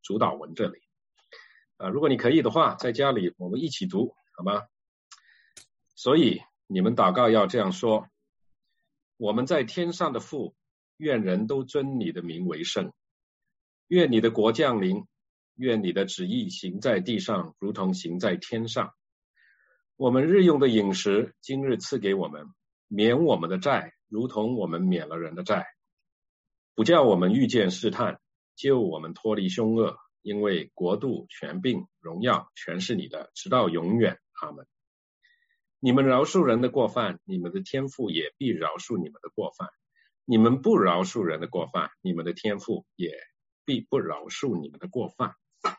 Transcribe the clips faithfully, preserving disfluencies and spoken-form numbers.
主导文这里。啊，如果你可以的话，在家里我们一起读，好吗？所以你们祷告要这样说：我们在天上的父，愿人都尊你的名为圣，愿你的国降临，愿你的旨意行在地上，如同行在天上。我们日用的饮食，今日赐给我们，免我们的债，如同我们免了人的债，不叫我们遇见试探，救我们脱离凶恶，因为国度、权柄、荣耀全是你的，直到永远。阿们。你们饶恕人的过犯，你们的天父也必饶恕你们的过犯；你们不饶恕人的过犯，你们的天父也必不饶恕你们的过犯。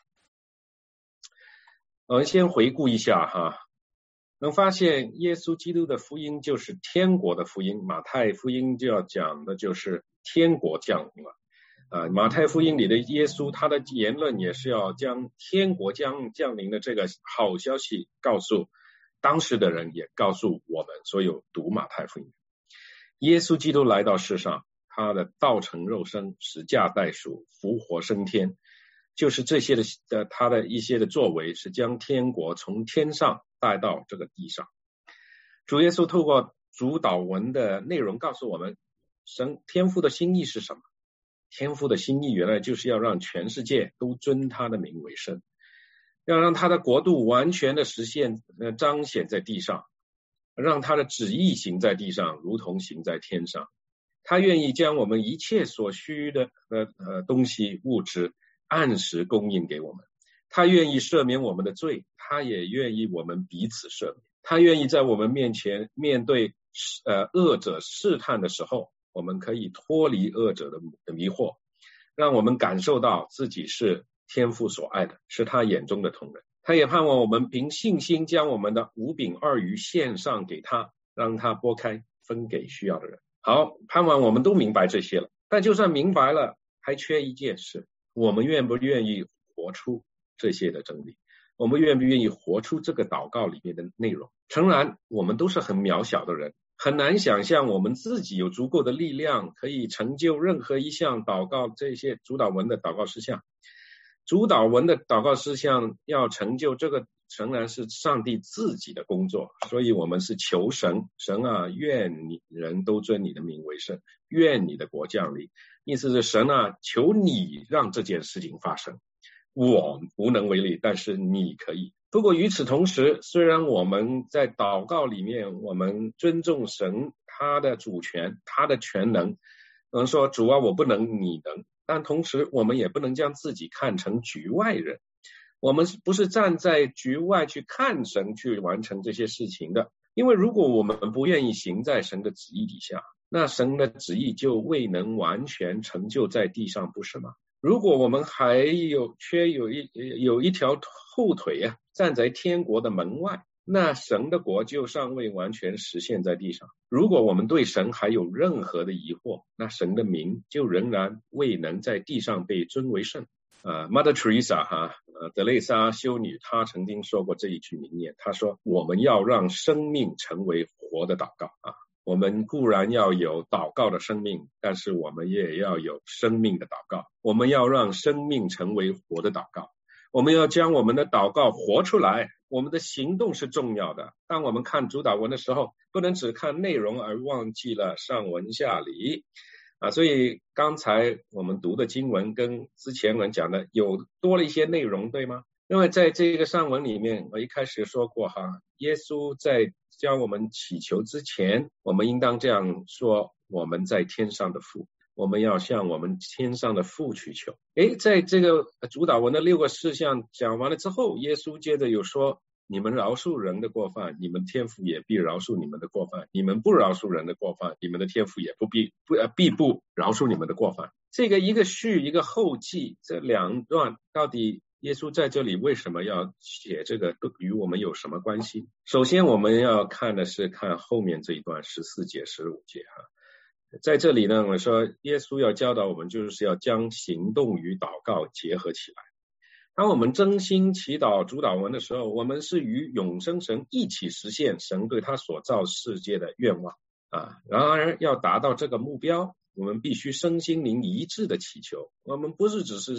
我们先回顾一下哈，能发现耶稣基督的福音就是天国的福音，马太福音就要讲的就是天国降临了。啊，马太福音里的耶稣，他的言论也是要将天国将降临的这个好消息告诉当时的人，也告诉我们所有读马太福音。耶稣基督来到世上，他的道成肉身，十架代赎，复活升天，就是这些的呃他的一些的作为，是将天国从天上带到这个地上。主耶稣透过主祷文的内容告诉我们，神天父的心意是什么？天父的心意原来就是要让全世界都尊他的名为圣，要让他的国度完全的实现呃彰显在地上，让他的旨意行在地上，如同行在天上。他愿意将我们一切所需的呃呃东西物质按时供应给我们，他愿意赦免我们的罪，他也愿意我们彼此赦免，他愿意在我们面前面对呃恶者试探的时候，我们可以脱离恶者的迷惑，让我们感受到自己是天父所爱的，是他眼中的同人。他也盼望我们凭信心将我们的五饼二鱼献上给他，让他拨开分给需要的人。好，盼望我们都明白这些了，但就算明白了，还缺一件事，我们愿不愿意活出这些的真理？我们愿不愿意活出这个祷告里面的内容？诚然，我们都是很渺小的人，很难想象我们自己有足够的力量可以成就任何一项祷告，这些主祷文的祷告事项。主祷文的祷告事项要成就这个，诚然是上帝自己的工作，所以我们是求神，神啊，愿你人都尊你的名为圣，愿你的国降临。意思是神啊，求你让这件事情发生，我无能为力，但是你可以。不过与此同时，虽然我们在祷告里面我们尊重神他的主权，他的全能，我们说主啊我不能你能，但同时我们也不能将自己看成局外人，我们不是站在局外去看神去完成这些事情的，因为如果我们不愿意行在神的旨意底下，那神的旨意就未能完全成就在地上，不是吗？如果我们还有缺有一有一条后腿啊，站在天国的门外，那神的国就尚未完全实现在地上。如果我们对神还有任何的疑惑，那神的名就仍然未能在地上被尊为圣。呃 Mother Teresa 哈，呃德蕾莎修女，她曾经说过这一句名言，她说我们要让生命成为活的祷告啊。我们固然要有祷告的生命，但是我们也要有生命的祷告。我们要让生命成为活的祷告，我们要将我们的祷告活出来，我们的行动是重要的。当我们看主祷文的时候，不能只看内容而忘记了上文下理啊。所以刚才我们读的经文跟之前我们讲的有多了一些内容，对吗？因为在这个上文里面，我一开始说过哈，耶稣在将我们祈求之前，我们应当这样说：我们在天上的父，我们要向我们天上的父祈求。诶，在这个主祷文的六个事项讲完了之后，耶稣接着又说：你们饶恕人的过犯，你们天父也必饶恕你们的过犯；你们不饶恕人的过犯，你们的天父也不必不呃必不饶恕你们的过犯。这个一个序一个后记，这两段到底耶稣在这里为什么要写这个，与我们有什么关系？首先我们要看的是看后面这一段十四节十五节哈，在这里呢，我说耶稣要教导我们，就是要将行动与祷告结合起来。当我们真心祈祷主祷文的时候，我们是与永生神一起实现神对他所造世界的愿望啊。然而要达到这个目标，我们必须身心灵一致的祈求，我们不是只是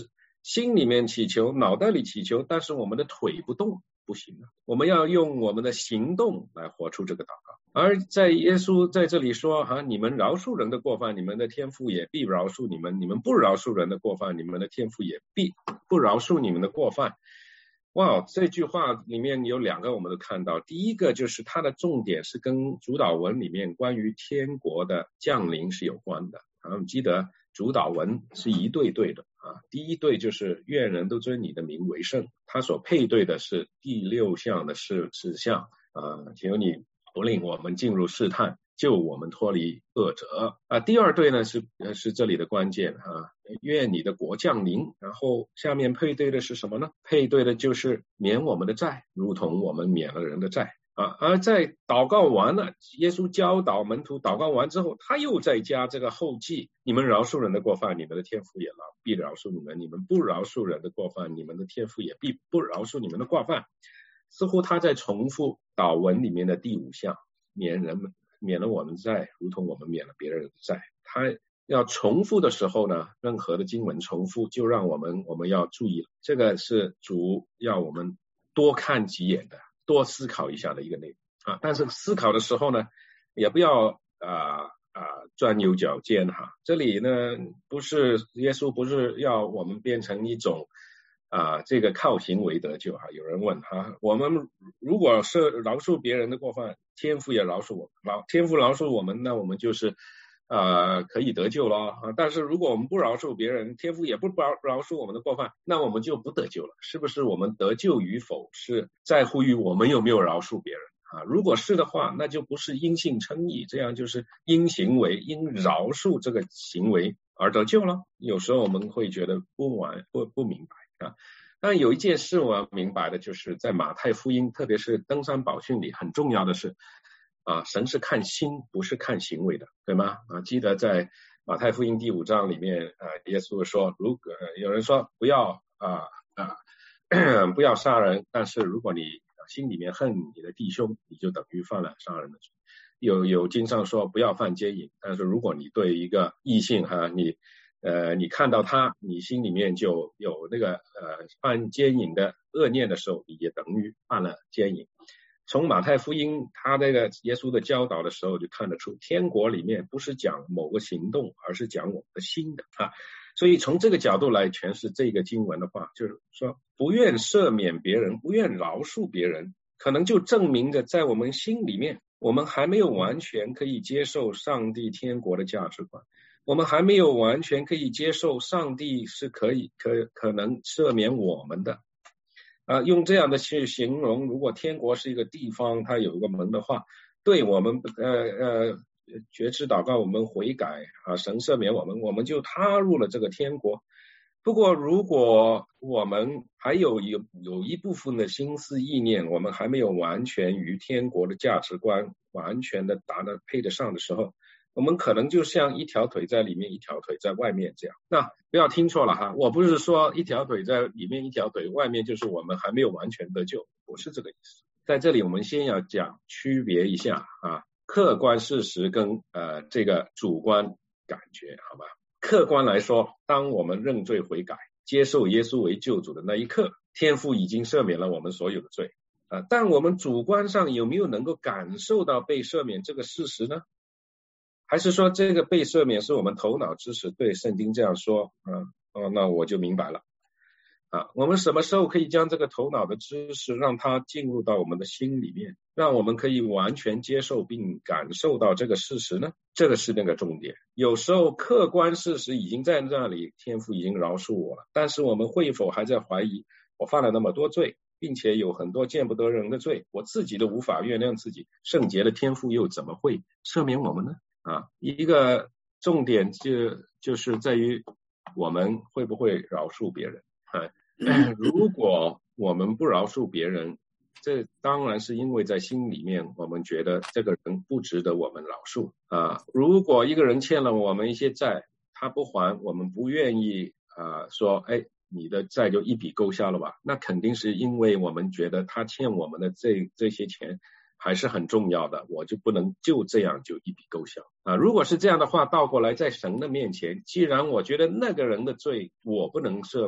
心里面祈求，脑袋里祈求，但是我们的腿不动，不行啊。我们要用我们的行动来活出这个祷告。而在耶稣在这里说啊，你们饶恕人的过犯，你们的天父也必饶恕你们；你们不饶恕人的过犯，你们的天父也必不饶恕你们的过犯。哇，这句话里面有两个我们都看到，第一个就是它的重点是跟主祷文里面关于天国的降临是有关的。啊，我们记得主祷文是一对对的啊，第一对就是愿人都尊你的名为圣，它所配对的是第六项的事事项啊，求你不令我们进入试探，救我们脱离恶者啊。第二对呢是是这里的关键啊，愿你的国降临，然后下面配对的是什么呢？配对的就是免我们的债，如同我们免了人的债啊。而在祷告完了，耶稣教导门徒祷告完之后，他又再加这个后记，你们饶恕人的过犯，你们的天父也必饶恕你们；你们不饶恕人的过犯，你们的天父也必不饶恕你们的过犯。似乎他在重复祷文里面的第五项，免人们免了我们债，如同我们免了别人的债。他要重复的时候呢，任何的经文重复就让我们我们要注意了，这个是主要我们多看几眼的，多思考一下的一个内容啊。但是思考的时候呢，也不要啊啊钻牛角尖哈。这里呢，不是耶稣不是要我们变成一种啊，这个靠行为得救哈。有人问哈，我们如果是饶恕别人的过犯，天父也饶恕我们，天父饶恕我们，那我们就是呃可以得救了啊。但是如果我们不饶恕别人，天父也不饶饶恕我们的过犯，那我们就不得救了。是不是我们得救与否是在乎于我们有没有饶恕别人啊？如果是的话，那就不是因信称义，这样就是因行为因饶恕这个行为而得救了。有时候我们会觉得不完不不明白啊。但有一件事我要明白的，就是在马太福音，特别是登山宝训里，很重要的是啊，神是看心，不是看行为的，对吗？啊，记得在马太福音第五章里面，啊，耶稣说，如果有人说不要啊啊不要杀人，但是如果你心里面恨你的弟兄，你就等于犯了杀人的罪。有有经上说不要犯奸淫，但是如果你对一个异性哈，你呃，你看到他，你心里面就有那个呃犯奸淫的恶念的时候，你也等于犯了奸淫。从马太福音他那个耶稣的教导的时候就看得出，天国里面不是讲某个行动，而是讲我们的心的啊。所以从这个角度来诠释这个经文的话，就是说不愿赦免别人，不愿饶恕别人，可能就证明着在我们心里面，我们还没有完全可以接受上帝天国的价值观。我们还没有完全可以接受上帝是可以可可能赦免我们的啊，用这样的去形容，如果天国是一个地方，它有一个门的话，对我们呃呃觉知祷告，我们悔改啊，神赦免我们，我们就踏入了这个天国。不过如果我们还有有有一部分的心思意念，我们还没有完全与天国的价值观完全的达到配得上的时候，我们可能就像一条腿在里面，一条腿在外面这样。那不要听错了哈，我不是说一条腿在里面，一条腿外面就是我们还没有完全得救，不是这个意思。在这里我们先要讲区别一下啊，客观事实跟呃这个主观感觉，好吧？客观来说，当我们认罪悔改，接受耶稣为救主的那一刻，天父已经赦免了我们所有的罪啊。但我们主观上有没有能够感受到被赦免这个事实呢？还是说这个被赦免是我们头脑知识？对，圣经这样说，嗯，哦，那我就明白了。啊，我们什么时候可以将这个头脑的知识让它进入到我们的心里面，让我们可以完全接受并感受到这个事实呢？这个是那个重点。有时候客观事实已经在那里，天父已经饶恕我了，但是我们会否还在怀疑，我犯了那么多罪，并且有很多见不得人的罪，我自己都无法原谅自己，圣洁的天父又怎么会赦免我们呢？啊，一个重点就就是在于我们会不会饶恕别人啊？如果我们不饶恕别人，这当然是因为在心里面我们觉得这个人不值得我们饶恕啊。如果一个人欠了我们一些债，他不还，我们不愿意啊说，哎，你的债就一笔勾销了吧？那肯定是因为我们觉得他欠我们的这这些钱还是很重要的，我就不能就这样就一笔勾销啊！如果是这样的话，倒过来在神的面前，既然我觉得那个人的罪我不能赦免，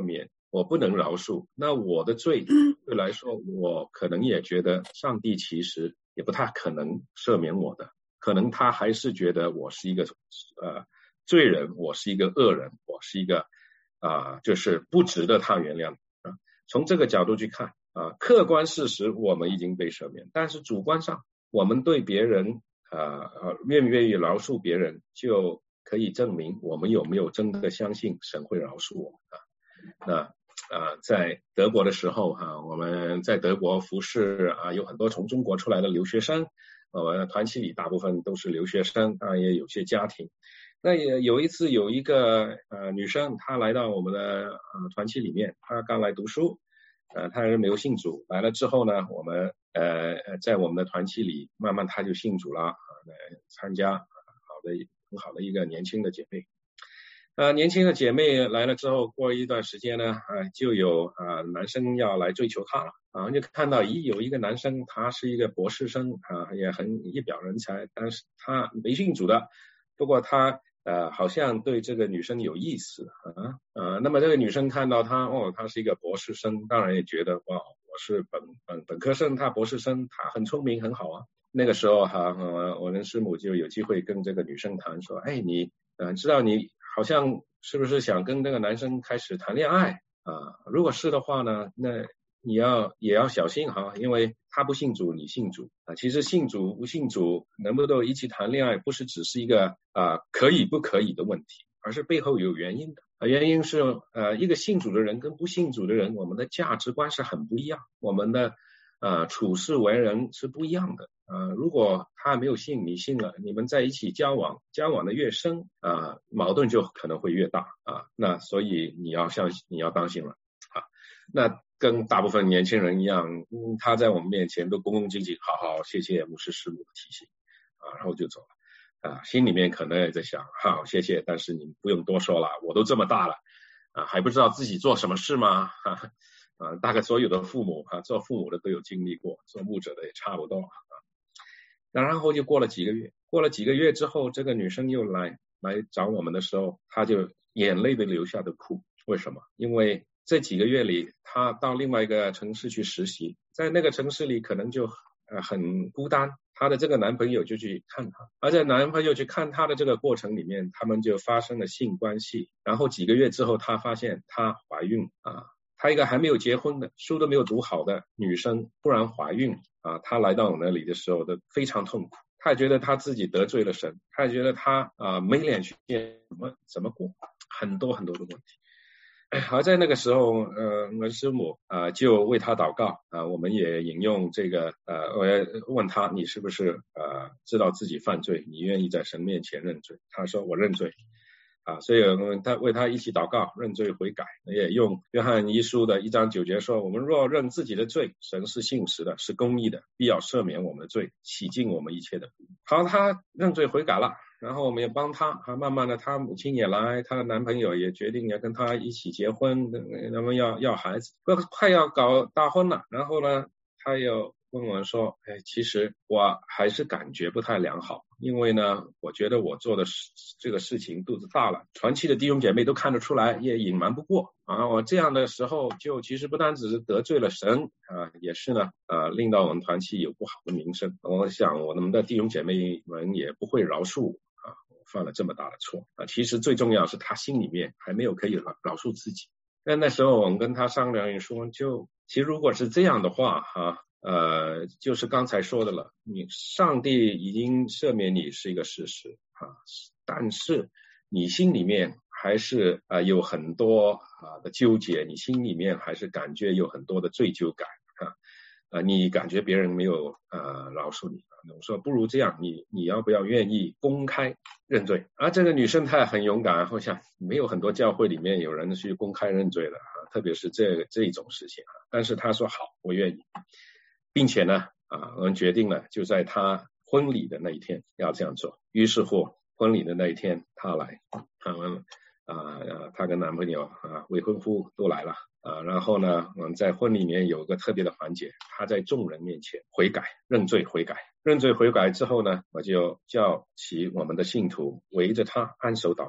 我不能饶恕，那我的罪对来说，我可能也觉得上帝其实也不太可能赦免我的，可能他还是觉得我是一个呃罪人，我是一个恶人，我是一个啊、呃、就是不值得他原谅啊。从这个角度去看啊，客观事实我们已经被赦免，但是主观上我们对别人啊呃愿不愿意饶恕别人，就可以证明我们有没有真的相信神会饶恕我们啊。那啊、呃，在德国的时候哈、啊，我们在德国服侍啊，有很多从中国出来的留学生，我们团体里大部分都是留学生，当然也有些家庭。那也有一次有一个呃女生，她来到我们的呃团体里面，她刚来读书，呃，她还没有信主，来了之后呢，我们呃在我们的团体里，慢慢她就信主了，啊，来参加，好的很好的一个年轻的姐妹。呃，年轻的姐妹来了之后，过一段时间呢，啊、呃，就有啊、呃、男生要来追求她了，啊，就看到咦有一个男生，他是一个博士生啊，也很一表人才，但是他没信主的，不过他呃好像对这个女生有意思啊，呃，那么这个女生看到他，哦，他是一个博士生，当然也觉得哇，我是本本本科生，他博士生，他很聪明，很好啊。那个时候哈、呃，我跟师母就有机会跟这个女生谈说，哎，你呃知道你好像是不是想跟那个男生开始谈恋爱啊？如果是的话呢，那你要也要小心哈，因为他不信主，你信主啊。其实信主不信主能不能一起谈恋爱，不是只是一个啊可以不可以的问题，而是背后有原因的。啊，原因是呃一个信主的人跟不信主的人，我们的价值观是很不一样，我们的呃处事为人是不一样的。呃，如果他没有信，你信了，你们在一起交往，交往的越深啊、呃，矛盾就可能会越大啊。那所以你要相信，你要当心了啊。那跟大部分年轻人一样，嗯，他在我们面前都恭恭敬敬，好好谢谢牧师师母的提醒啊，然后就走了啊。心里面可能也在想，好谢谢，但是你不用多说了，我都这么大了啊，还不知道自己做什么事吗？哈、啊，啊，大概所有的父母啊，做父母的都有经历过，做牧者的也差不多。然后就过了几个月，过了几个月之后，这个女生又来来找我们的时候，她就眼泪都流下的哭。为什么？因为这几个月里，她到另外一个城市去实习，在那个城市里可能就呃很孤单。她的这个男朋友就去看她，而在男朋友去看她的这个过程里面，他们就发生了性关系。然后几个月之后，她发现她怀孕啊。她一个还没有结婚的，书都没有读好的女生，突然怀孕啊！她来到我那里的时候都非常痛苦，她也觉得她自己得罪了神，她也觉得她啊没脸去见怎么怎么过，很多很多的问题。而在那个时候，呃，我师母啊、呃、就为她祷告啊、呃，我们也引用这个呃，我问她你是不是呃知道自己犯罪，你愿意在神面前认罪？她说我认罪。啊，所以我们他为他一起祷告，认罪悔改，也用约翰一书的一章九节说：我们若认自己的罪，神是信实的，是公义的，必要赦免我们的罪，洗净我们一切的。好，他认罪悔改了，然后我们也帮他，啊，慢慢的他母亲也来，他的男朋友也决定要跟他一起结婚，他们要要孩子，快要搞大婚了，然后呢，他又问我说，哎，其实我还是感觉不太良好，因为呢，我觉得我做的这个事情肚子大了，团契的弟兄姐妹都看得出来，也隐瞒不过啊。我这样的时候，就其实不单只是得罪了神啊，也是呢，啊，令到我们团契有不好的名声。我想我们的弟兄姐妹们也不会饶恕我啊，我犯了这么大的错啊。其实最重要是他心里面还没有可以饶饶恕自己。但那时候我们跟他商量说，就其实如果是这样的话哈、啊。呃，就是刚才说的了，你上帝已经赦免你是一个事实啊，但是你心里面还是啊、呃、有很多啊的纠结，你心里面还是感觉有很多的罪疚感啊，呃，你感觉别人没有呃饶恕你，我说不如这样，你你要不要愿意公开认罪？啊，这个女生她很勇敢，好像没有很多教会里面有人去公开认罪的啊，特别是这这种事情啊，但是她说好，我愿意。并且呢，啊，我们决定了，就在他婚礼的那一天要这样做。于是乎，婚礼的那一天，他来，他们啊，她跟男朋友啊，未婚夫都来了啊。然后呢，我们在婚礼里面有个特别的环节，他在众人面前悔改、认罪悔改。认罪悔改之后呢，我就叫起我们的信徒围着他按手祷告。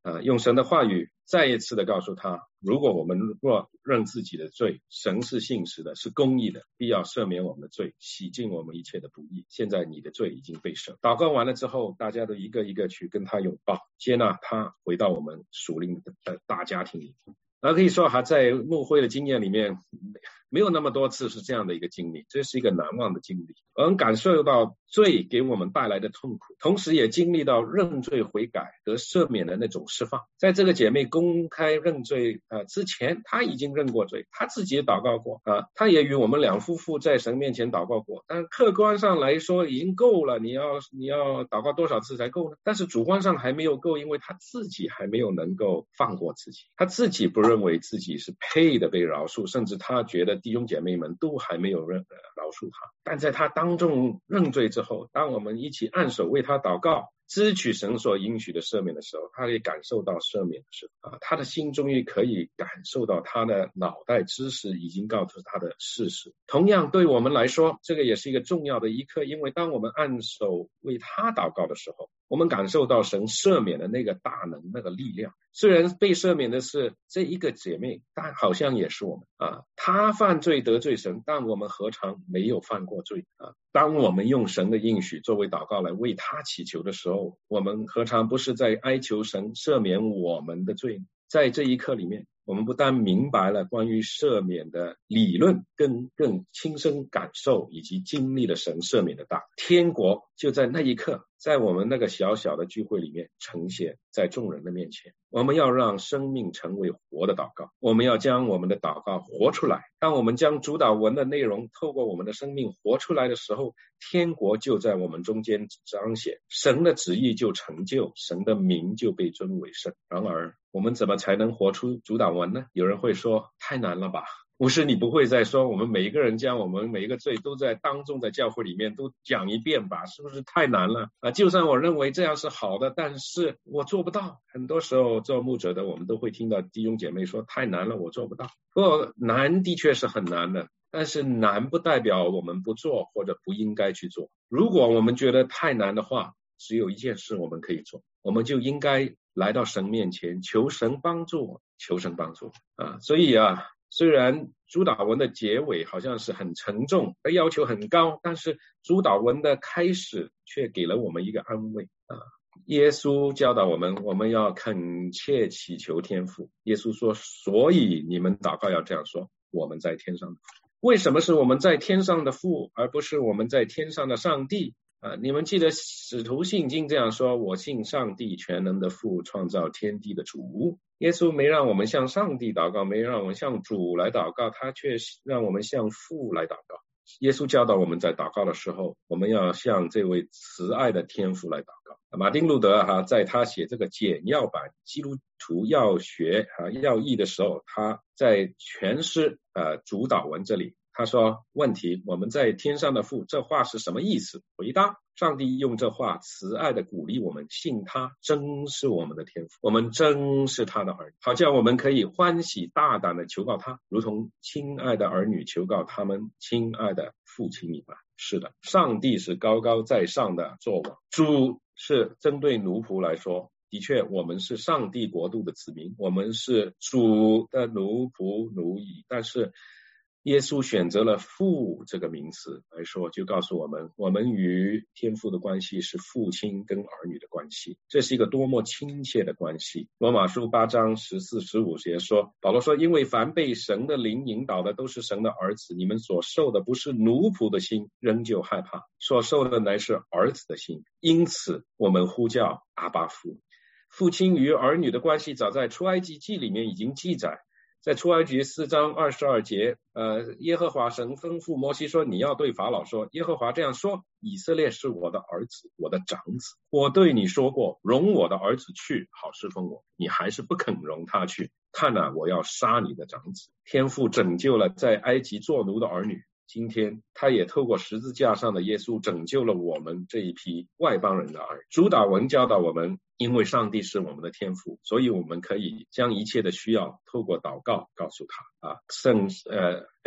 啊，用神的话语再一次的告诉他，如果我们若认自己的罪，神是信实的，是公义的，必要赦免我们的罪，洗净我们一切的不义。现在你的罪已经被赦。祷告完了之后，大家都一个一个去跟他拥抱，接纳他回到我们属灵的大家庭里。那可以说还在牧会的经验里面没有那么多次是这样的一个经历，这是一个难忘的经历。我们感受到罪给我们带来的痛苦，同时也经历到认罪悔改得赦免的那种释放。在这个姐妹公开认罪、呃、之前，她已经认过罪，她自己也祷告过、呃、她也与我们两夫妇在神面前祷告过，但客观上来说已经够了，你要你要祷告多少次才够呢？但是主观上还没有够，因为她自己还没有能够放过自己，她自己不认为自己是配的被饶恕，甚至她觉得弟兄姐妹们都还没有认饶恕她。但在她当众认罪之后，当我们一起按手为她祷告，支取神所应许的赦免的时候，他可以感受到赦免的时候、啊、他的心终于可以感受到他的脑袋知识已经告诉他的事实。同样对我们来说，这个也是一个重要的一课，因为当我们按手为他祷告的时候，我们感受到神赦免的那个大能，那个力量。虽然被赦免的是这一个姐妹，但好像也是我们啊。她犯罪得罪神，但我们何尝没有犯过罪啊？当我们用神的应许作为祷告来为她祈求的时候，我们何尝不是在哀求神赦免我们的罪？在这一刻里面，我们不但明白了关于赦免的理论，更更亲身感受以及经历了神赦免的大。天国就在那一刻，在我们那个小小的聚会里面呈现在众人的面前。我们要让生命成为活的祷告，我们要将我们的祷告活出来。当我们将主祷文的内容透过我们的生命活出来的时候，天国就在我们中间彰显，神的旨意就成就，神的名就被尊为圣。然而我们怎么才能活出主祷文呢？有人会说太难了吧。不是，你不会再说我们每一个人将我们每一个罪都在当众在教会里面都讲一遍吧，是不是太难了啊？就算我认为这样是好的，但是我做不到。很多时候做牧者的我们都会听到弟兄姐妹说太难了，我做不到。不过难的确是很难的，但是难不代表我们不做或者不应该去做。如果我们觉得太难的话，只有一件事我们可以做，我们就应该来到神面前求神帮助，求神帮助啊！所以啊，虽然主祷文的结尾好像是很沉重，要求很高，但是主祷文的开始却给了我们一个安慰啊！耶稣教导我们，我们要恳切祈求天父。耶稣说，所以你们祷告要这样说，我们在天上的父。为什么是我们在天上的父，而不是我们在天上的上帝啊？你们记得使徒信经这样说，我信上帝全能的父，创造天地的主。耶稣没让我们向上帝祷告，没让我们向主来祷告，他却让我们向父来祷告。耶稣教导我们在祷告的时候，我们要向这位慈爱的天父来祷告。马丁路德哈、啊、在他写这个简要版基督徒要学啊要义的时候，他在诠释呃主祷文这里，他说问题，我们在天上的父，这话是什么意思？回答，上帝用这话慈爱的鼓励我们信他，真是我们的天父，我们真是他的儿女，好叫我们可以欢喜大胆的求告他，如同亲爱的儿女求告他们亲爱的父亲一般。是的，上帝是高高在上的作王，主是针对奴仆来说，的确我们是上帝国度的子民，我们是主的奴仆奴役，但是耶稣选择了父这个名词来说，就告诉我们，我们与天父的关系是父亲跟儿女的关系，这是一个多么亲切的关系。罗马书八章十四十五节说，保罗说，因为凡被神的灵引导的都是神的儿子，你们所受的不是奴仆的心，仍旧害怕，所受的乃是儿子的心，因此我们呼叫阿爸父。父亲与儿女的关系早在出埃及记里面已经记载，在出埃及四章二十二节，呃，耶和华神吩咐摩西说，你要对法老说，耶和华这样说，以色列是我的儿子，我的长子，我对你说过，容我的儿子去，好侍奉我，你还是不肯容他去，看啊，我要杀你的长子。天父拯救了在埃及做奴的儿女，今天他也透过十字架上的耶稣拯救了我们这一批外邦人的儿女。主祷文教导我们，因为上帝是我们的天父，所以我们可以将一切的需要透过祷告告诉他啊。圣呃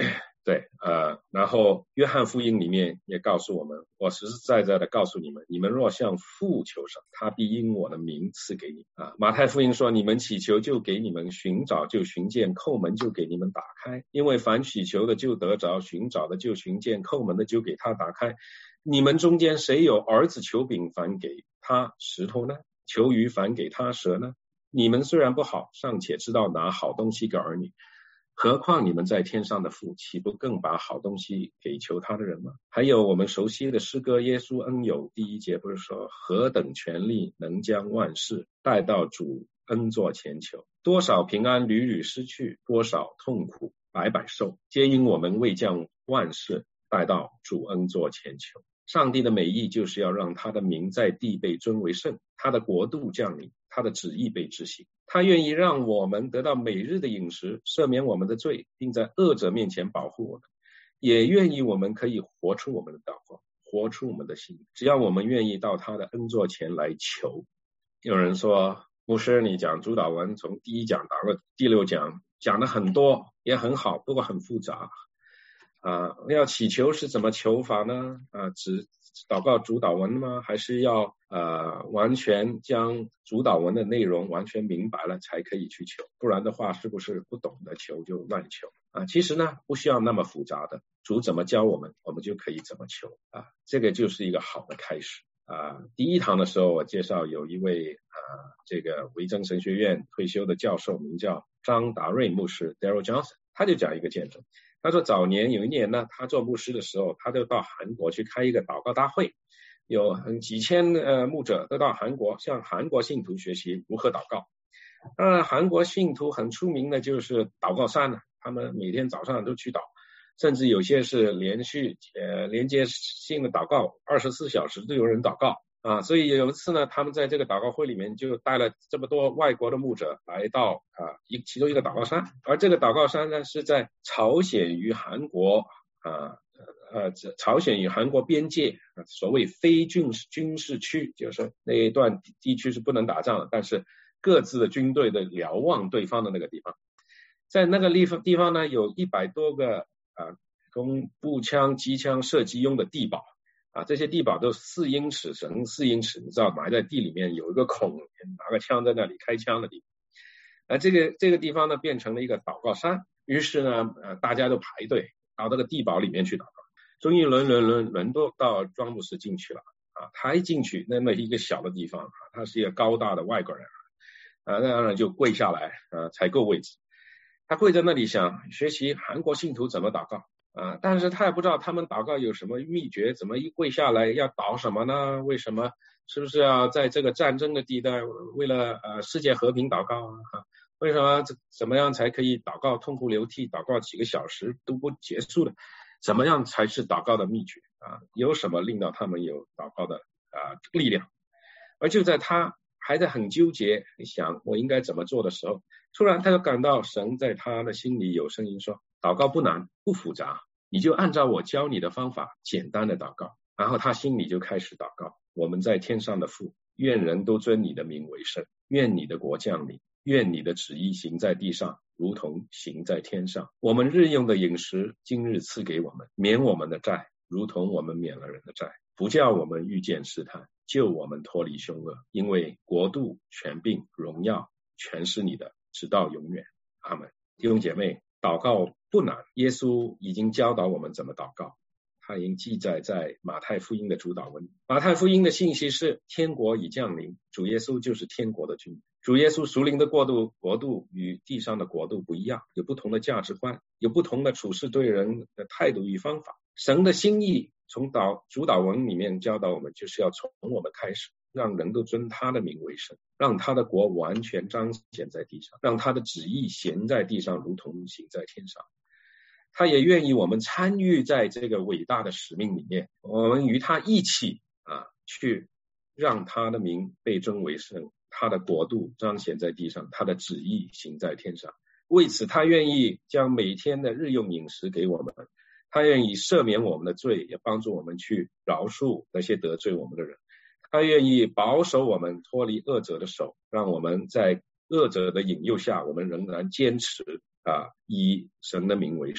对，呃，然后约翰福音里面也告诉我们，我实实在在的告诉你们，你们若向父求什么，他必因我的名赐给你啊。马太福音说，你们祈求就给你们，寻找就寻见，叩门就给你们打开，因为凡祈求的就得着，寻找的就寻见，叩门的就给他打开。你们中间谁有儿子求饼，反给他石头呢？求鱼，反给他蛇呢？你们虽然不好，尚且知道拿好东西给儿女，何况你们在天上的父，岂不更把好东西给求他的人吗？还有我们熟悉的诗歌，耶稣恩友第一节不是说，何等权力能将万事带到主恩座前求，多少平安屡屡失去，多少痛苦百百受，皆因我们未将万事带到主恩座前求。上帝的美意就是要让他的名在地被尊为圣，他的国度降临，他的旨意被执行。他愿意让我们得到每日的饮食，赦免我们的罪，并在恶者面前保护我们，也愿意我们可以活出我们的祷告，活出我们的心，只要我们愿意到他的恩座前来求。有人说，牧师你讲主祷文从第一讲到第六讲讲的很多，也很好，不过很复杂啊，要祈求是怎么求法呢？啊，只祷告主祷文吗？还是要呃完全将主祷文的内容完全明白了才可以去求？不然的话，是不是不懂得求就乱求啊？其实呢，不需要那么复杂的，主怎么教我们，我们就可以怎么求啊。这个就是一个好的开始啊。第一堂的时候，我介绍有一位啊这个维珍神学院退休的教授，名叫张达瑞牧师 Daryl Johnson， 他就讲一个见证。他说早年有一年呢，他做牧师的时候，他就到韩国去开一个祷告大会，有几千呃牧者都到韩国向韩国信徒学习如何祷告。当然韩国信徒很出名的就是祷告山，他们每天早上都去祷，甚至有些是连续呃连接性的祷告，二十四小时都有人祷告啊。所以有一次呢，他们在这个祷告会里面就带了这么多外国的牧者来到啊一其中一个祷告山，而这个祷告山呢是在朝鲜与韩国啊呃朝鲜与韩国边界，所谓非军军事区，就是那一段地区是不能打仗的，但是各自的军队的瞭望对方的那个地方，在那个地方地方呢有一百多个啊供步枪、机枪射击用的地堡。啊，这些地堡都四英尺乘四英尺，你知道埋在地里面有一个孔，拿个枪在那里开枪的地方。啊，这个这个地方呢变成了一个祷告山，于是呢，呃，大家都排队到这个地堡里面去祷告。终于轮轮轮轮都到庄牧师进去了啊，他一进去，那么一个小的地方，他是一个高大的外国人啊，那当然就跪下来啊，才够位置。他跪在那里想学习韩国信徒怎么祷告。啊，但是他也不知道他们祷告有什么秘诀，怎么一跪下来要祷什么呢？为什么？是不是要在这个战争的地带为了呃世界和平祷告啊？为什么怎么样才可以祷告痛哭流涕，祷告几个小时都不结束的？怎么样才是祷告的秘诀啊？有什么令到他们有祷告的啊力量？而就在他还在很纠结，想我应该怎么做的时候，突然他就感到神在他的心里有声音说，祷告不难不复杂，你就按照我教你的方法简单的祷告。然后他心里就开始祷告，我们在天上的父，愿人都尊你的名为圣，愿你的国降临，愿你的旨意行在地上如同行在天上。我们日用的饮食今日赐给我们，免我们的债如同我们免了人的债，不叫我们遇见试探，救我们脱离凶恶，因为国度权柄荣耀全是你的，直到永远。阿们。弟兄姐妹，祷告不难，耶稣已经教导我们怎么祷告，他已经记载在马太福音的主祷文。马太福音的信息是天国已降临，主耶稣就是天国的君。主耶稣属灵的国度国度与地上的国度不一样，有不同的价值观，有不同的处事对人的态度与方法。神的心意从祷主祷文里面教导我们，就是要从我们开始，让人都尊他的名为圣，让他的国完全彰显在地上，让他的旨意行在地上如同行在天上。他也愿意我们参与在这个伟大的使命里面，我们与他一起啊，去让他的名被尊为圣，他的国度彰显在地上，他的旨意行在天上。为此他愿意将每天的日用饮食给我们，他愿意赦免我们的罪，也帮助我们去饶恕那些得罪我们的人。他愿意保守我们脱离恶者的手，让我们在恶者的引诱下，我们仍然坚持啊，以神的名为圣。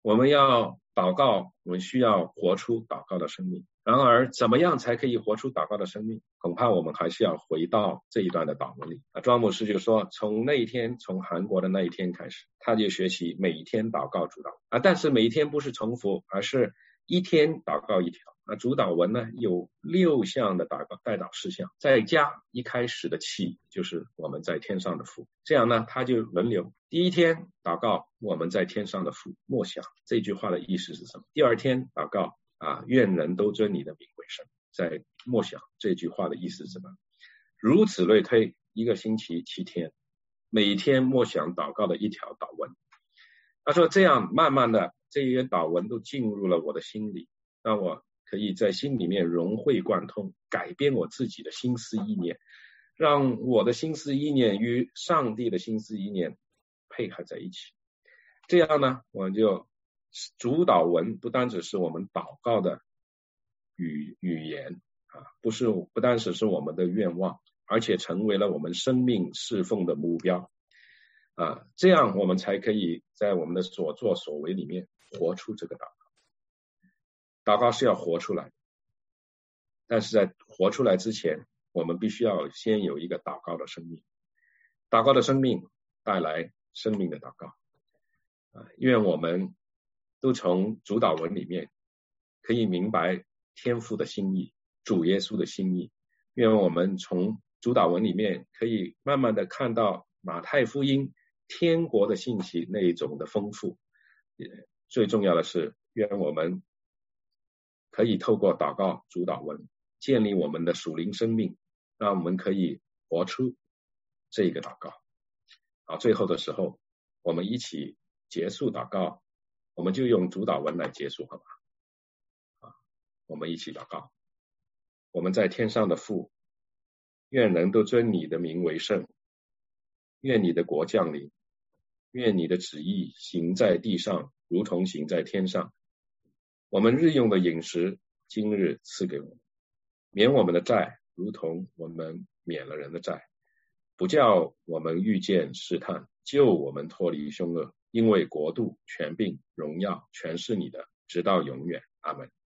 我们要祷告，我们需要活出祷告的生命。然而怎么样才可以活出祷告的生命？恐怕我们还是要回到这一段的祷文里啊。庄牧师就说，从那一天，从韩国的那一天开始，他就学习每天祷告主祷啊，但是每一天不是重复，而是一天祷告一条。那主祷文呢，有六项的祷告代祷事项，再加一开始的祈，就是我们在天上的父。这样呢，他就轮流。第一天祷告我们在天上的父，默想这句话的意思是什么？第二天祷告啊，愿人都尊你的名为圣，在默想这句话的意思是什么？如此类推，一个星期七天，每天默想祷告的一条祷文。他说这样慢慢的这些祷文都进入了我的心里，让我可以在心里面融会贯通，改变我自己的心思意念，让我的心思意念与上帝的心思意念配合在一起。这样呢，我就主祷文不单只是我们祷告的语语言啊，不是不单只是我们的愿望，而且成为了我们生命侍奉的目标啊，这样我们才可以在我们的所作所为里面活出这个祷告。祷告是要活出来，但是在活出来之前，我们必须要先有一个祷告的生命。祷告的生命带来生命的祷告啊，愿我们都从主祷文里面可以明白天父的心意，主耶稣的心意。愿我们从主祷文里面可以慢慢的看到马太福音天国的信息那一种的丰富。最重要的是，愿我们可以透过祷告主祷文建立我们的属灵生命，让我们可以活出这个祷告。好，最后的时候我们一起结束祷告，我们就用主祷文来结束好吗？啊，我们一起祷告。我们在天上的父，愿人都尊你的名为圣，愿你的国降临，愿你的旨意行在地上如同行在天上。我们日用的饮食今日赐给我们，免我们的债如同我们免了人的债，不叫我们遇见试探，救我们脱离凶恶，因为国度、权柄、荣耀全是你的，直到永远。阿们。